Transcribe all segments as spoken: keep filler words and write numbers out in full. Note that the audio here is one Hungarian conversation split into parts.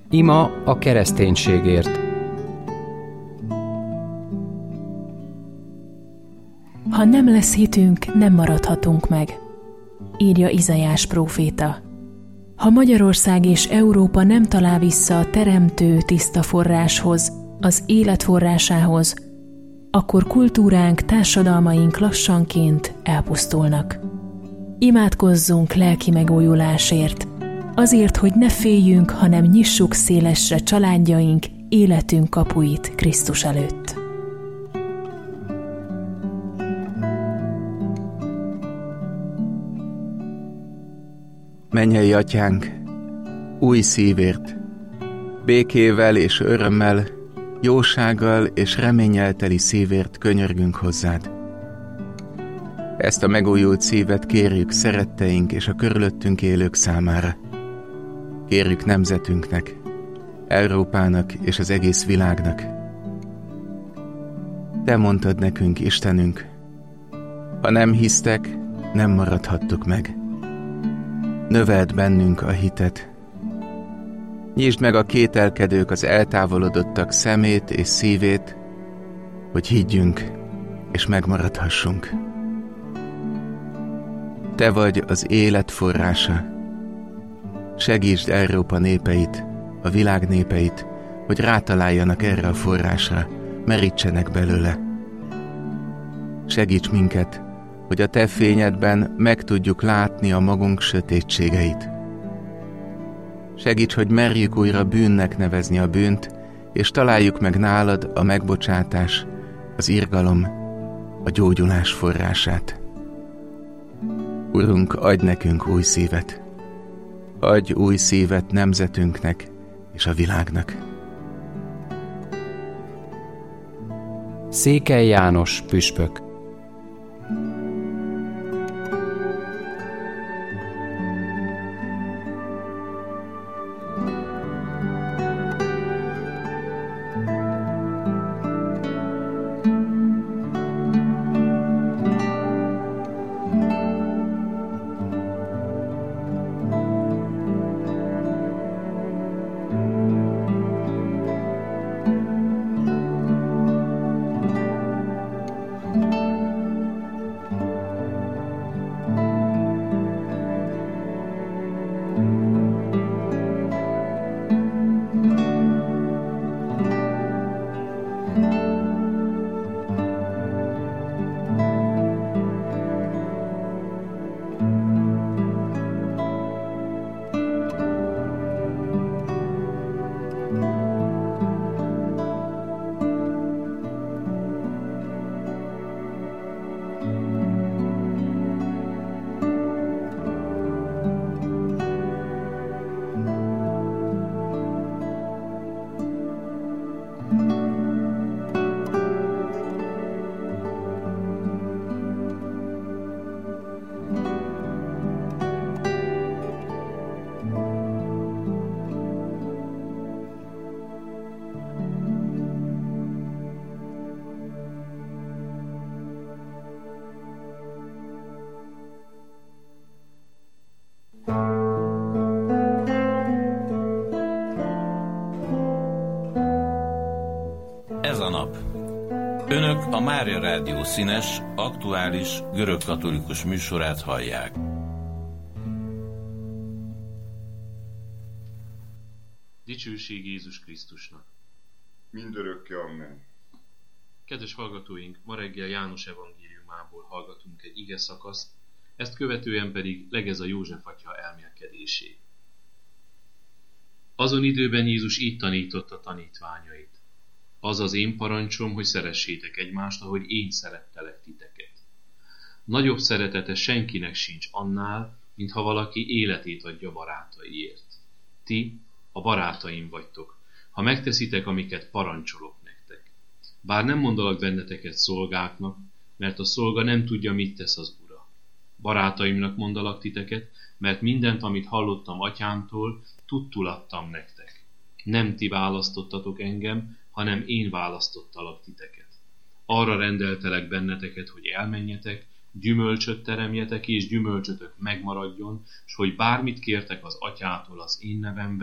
Ima a kereszténységért. Ha nem lesz hitünk, nem maradhatunk meg, írja Izaiás próféta. Ha Magyarország és Európa nem talál vissza a teremtő tiszta forráshoz, az élet forrásához, akkor kultúránk, társadalmaink lassanként elpusztulnak. Imádkozzunk lelki megújulásért, azért, hogy ne féljünk, hanem nyissuk szélesre családjaink, életünk kapuit Krisztus előtt. Mennyei Atyánk, új szívért, békével és örömmel, jósággal és reménnyel teli szívért könyörgünk hozzád. Ezt a megújult szívet kérjük szeretteink és a körülöttünk élők számára. Kérjük nemzetünknek, Európának és az egész világnak. Te mondtad nekünk, Istenünk, ha nem hisztek, nem maradhattuk meg. Növeld bennünk a hitet. Nyisd meg a kételkedők, az eltávolodottak szemét és szívét, hogy higgyünk és megmaradhassunk. Te vagy az élet forrása. Segítsd Európa népeit, a világ népeit, hogy rátaláljanak erre a forrásra, merítsenek belőle. Segíts minket, hogy a Te fényedben meg tudjuk látni a magunk sötétségeit. Segíts, hogy merjük újra bűnnek nevezni a bűnt, és találjuk meg nálad a megbocsátás, az irgalom, a gyógyulás forrását. Urunk, adj nekünk új szívet. Adj új szívet nemzetünknek és a világnak. Székely János püspök. Ez a nap. Önök a Mária Rádió színes, aktuális, görögkatolikus műsorát hallják. Dicsőség Jézus Krisztusnak. Mindörökké amen. Kedves hallgatóink, ma reggel János evangéliumából hallgatunk egy ige szakaszt, ezt követően pedig Legez a József atya elmélkedését. Azon időben Jézus így tanította tanítványait. Az az én parancsom, hogy szeressétek egymást, ahogy én szerettelek titeket. Nagyobb szeretete senkinek sincs annál, mintha valaki életét adja barátaiért. Ti a barátaim vagytok, ha megteszitek, amiket parancsolok nektek. Bár nem mondalak benneteket szolgáknak, mert a szolga nem tudja, mit tesz az ura. Barátaimnak mondalak titeket, mert mindent, amit hallottam atyámtól, tudtul adtam nektek. Nem ti választottatok engem, hanem én választottalak titeket. Arra rendeltelek benneteket, hogy elmenjetek, gyümölcsöt teremjetek, és gyümölcsötök megmaradjon, s hogy bármit kértek az atyától az én nevemben,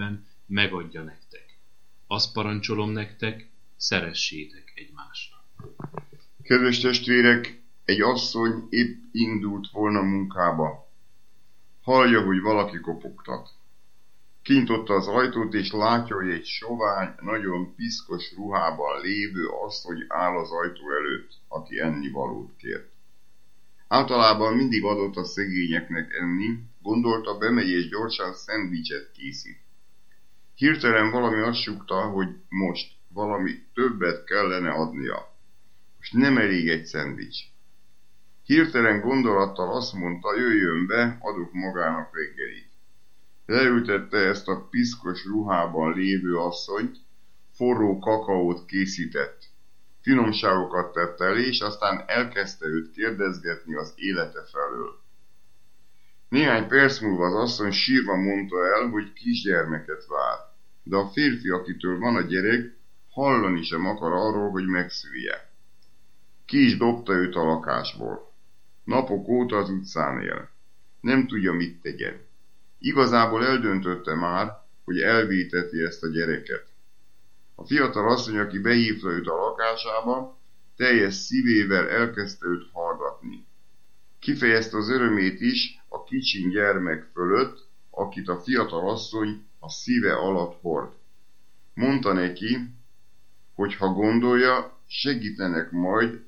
megadja nektek. Azt parancsolom nektek, szeressétek egymást. Kedves testvérek, egy asszony épp indult volna munkába. Hallja, hogy valaki kopogtat. Kintotta az ajtót, és látja, hogy egy sovány, nagyon piszkos ruhában lévő asszony áll az ajtó előtt, aki ennivalót kért. Általában mindig adott a szegényeknek enni, gondolta, bemegy és gyorsan szendvicset készít. Hirtelen valami azt súgta, hogy most valami többet kellene adnia. Most nem elég egy szendvics. Hirtelen gondolattal azt mondta, jöjjön be, adok magának reggelit. Leültette ezt a piszkos ruhában lévő asszonyt, forró kakaót készített. Finomságokat tett elé, és aztán elkezdte őt kérdezgetni az élete felől. Néhány perc múlva az asszony sírva mondta el, hogy kisgyermeket vár, de a férfi, akitől van a gyerek, hallani sem akar arról, hogy megszülje. Ki is dobta őt a lakásból. Napok óta az utcán él. Nem tudja, mit tegyen. Igazából eldöntötte már, hogy elvéteti ezt a gyereket. A fiatal asszony, aki behívta őt a lakásába, teljes szívével elkezdte őt hallgatni. Kifejezte az örömét is a kicsin gyermek fölött, akit a fiatal asszony a szíve alatt hord. Mondta neki, hogy ha gondolja, segítenek majd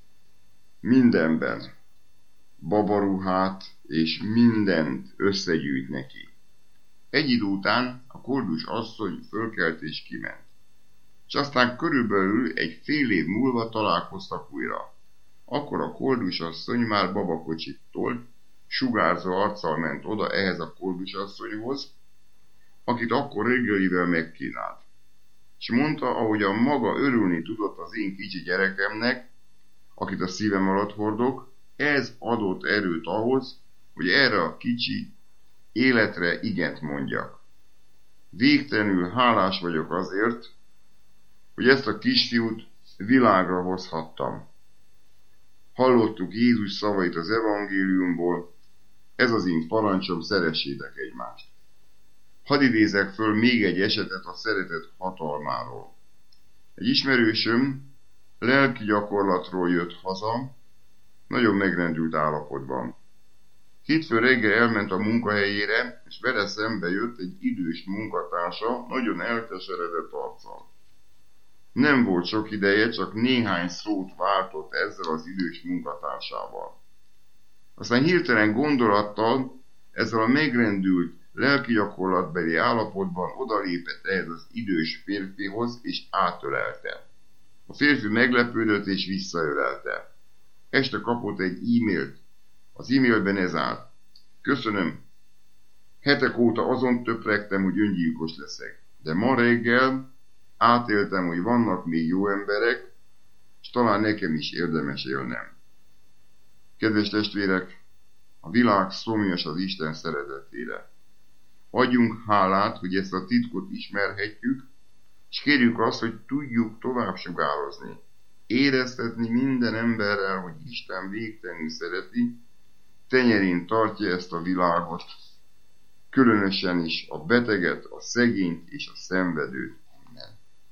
mindenben. Babaruhát és mindent összegyűjt neki. Egy idő után a koldus asszony fölkelt és kiment. És aztán körülbelül egy fél év múlva találkoztak újra. Akkor a koldus asszony már babakocsit tolt, sugárzó arccal ment oda ehhez a koldus asszonyhoz, akit akkor reggelivel megkínált. És mondta, ahogyan maga örülni tudott az én kicsi gyerekemnek, akit a szívem alatt hordok, ez adott erőt ahhoz, hogy erre a kicsi életre igent mondjak. Végtelenül hálás vagyok azért, hogy ezt a kisfiút világra hozhattam. Hallottuk Jézus szavait az evangéliumból, ez az én parancsom, szeressétek egymást. Hadd idézek föl még egy esetet a szeretet hatalmáról. Egy ismerősöm lelki gyakorlatról jött haza, nagyon megrendült állapotban. Hétfő reggel elment a munkahelyére, és vele szembe jött egy idős munkatársa, nagyon elkeseredett arccal. Nem volt sok ideje, csak néhány szót váltott ezzel az idős munkatársával. Aztán hirtelen gondolattal, ezzel a megrendült lelki gyakorlatbeli állapotban odalépett ehhez az idős férfihoz, és átölelte. A férfi meglepődött és visszaölelte. Este kapott egy e-mailt. Az e-mailben ez állt. Köszönöm. Hetek óta azon töpregtem, hogy öngyilkos leszek. De ma reggel átéltem, hogy vannak még jó emberek, és talán nekem is érdemes élnem. Kedves testvérek, a világ szomjas az Isten szeretetére. Adjunk hálát, hogy ezt a titkot ismerhetjük, és kérjük azt, hogy tudjuk tovább sugározni, éreztetni minden emberrel, hogy Isten végtelenül szereti, tenyerén tartja ezt a világot, különösen is a beteget, a szegényt és a szenvedőt.